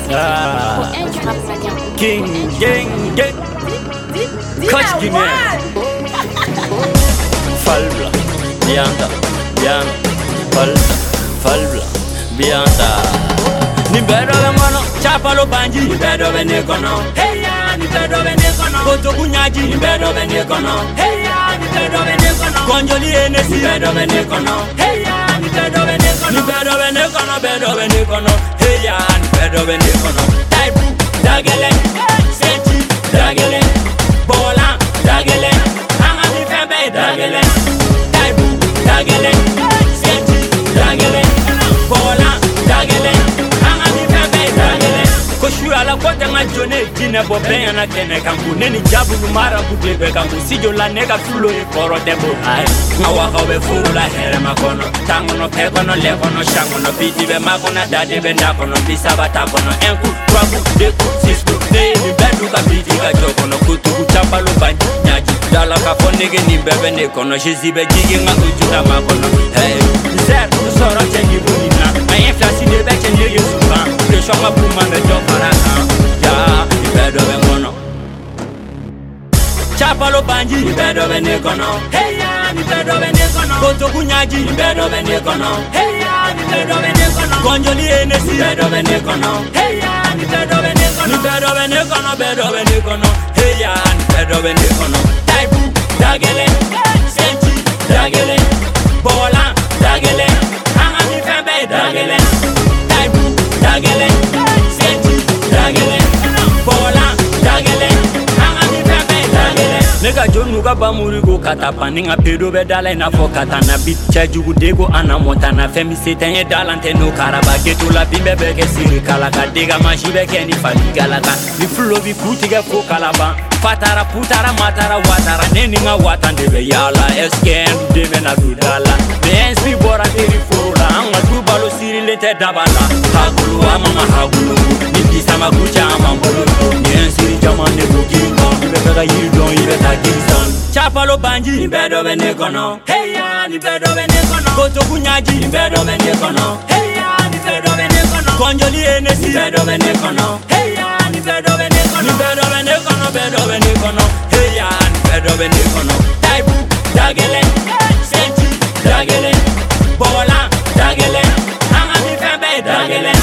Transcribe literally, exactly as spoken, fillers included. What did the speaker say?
Ah, King, gang, gang. Catch the man. Falbla, Bianda, Bianda, Falbla, Falbla, Bianda. Ni bedo be mono, chapalo banji. Ni bedo be ne kono. Hey ya, ni bedo be ne kono. Koto kunyaji. Ni bedo be ne kono. Hey ya, ni bedo be ne kono. Konjoli enesi. Ni bedo be ne kono. Hey ya, ni bedo be ne kono. Ni bedo be ne kono, bedo be ne kono. Hey ya, ni bedo be ne kono. Taibu, dagele, senti, dagele, bola, dagele, anga mi fembe, dagele, taibu, dagele, senti, dagele, bola, dagele, anga mi fembe, dagele. Koshu ala kote nga jone jine bo benya na kene kangu neni jabu lumara kudebe kangu sijo la nega fulo e koro debo ai awa kawe fula here makono tango no peko no leko no shango no biti be makona dade be ndako no bisaba tako no enku kwaku deku sisku ne ni bedu ka biti ka joko no kutu kuchapa lo banyi nyaji dala ka fonege ni bebe ne kono jizibe jigi nga ujuda makono hey zer soro chengi bunina ma inflasi de be chengi yusuba le shoma puma me joko ya, ni bedo be mono. Chapalo banji, ni bedo be ne kono. Hey ya, ni bedo be ne kono. Koto kunyaji, ni bedo be ne kono. Hey ya, ni bedo be ne kono. Konjoli enesi, bedo be ne kono. Hey ya, ni bedo be ne kono. Ni bedo be ne kono, bedo be ne kono. Hey ya, ni bedo be ne kono. Taibu, dagele, senti, dagele, bola, dagele, anga mi fembe, dagele, taibu, dagele. Nega jonu ka bamuri go katapa ninga pedo be dala ina fo katana bit chajugu dego ana montana femi setenye dalante no karaba geto la bimbe beke siri kala ka dega majibe ke ni fali galaka ni flow bi kutige fo kalaba fatara putara matara watara neninga watande be yala esken de mena dudala bensi bora deri forola anga dubalo siri lete dabala hagulu mama hagulu ni bisama kucha amambolo ni siri jamane bukingo bega yidon ibeta kinsan chapalo banji ni bedo be ne kono hey ya ni bedo be ne kono koto kunyaji ni bedo be ne kono hey ya ni bedo be ne kono konjoli enesi ni bedo be ne kono hey ya ni bedo be ne kono ni bedo be ne kono bedo be ne kono hey ya ni bedo be ne kono taibu dagele senti dagele bola dagele anga mi fembe dagele